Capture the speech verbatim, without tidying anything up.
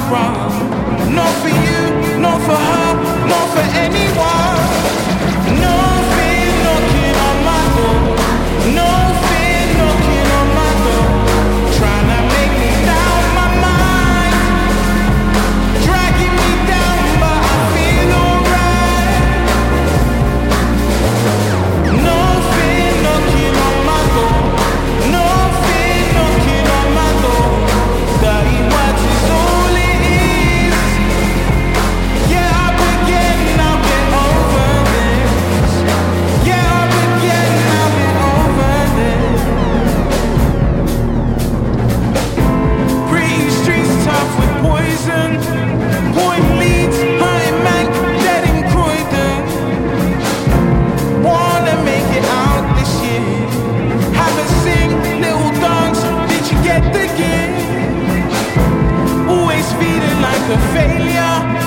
wrong. Not for you, not for her, not for anyone. No fear knocking on my door. No fear knocking on my door. Trying to make me down my mind. Dragging me down, but I feel alright. No fear knocking on my door. No fear knocking on my door. Dirty words is all it is. Yeah, I begin, I'll get over this. Yeah, I begin, I'll get over this. Pretty streets tough with poison. Point leads, hurting man, dead in Croydon. Wanna make it out this year. Have a sing, little dance, did you get the gift? Always feeling like a failure.